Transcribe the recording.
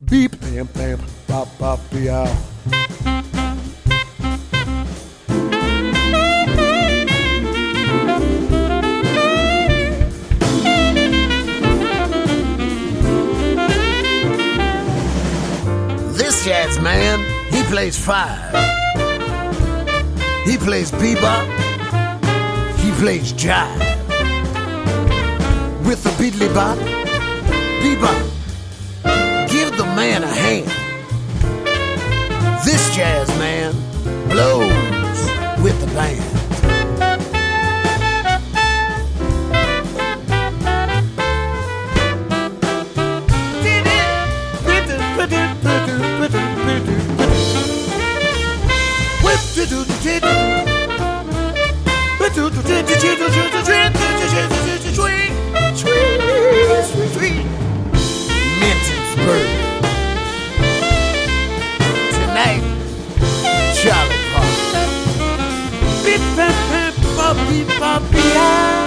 Beep, bam, bam, bop, bop, meow. This jazz man, he plays five. He plays bebop. He plays jive. With the beatly bop, bebop. Give the man a hand. This jazz man blows with the band. Mintinsburg. Tonight, Charlie Parker. Beep, beep, beep, beep, beep, beep, beep.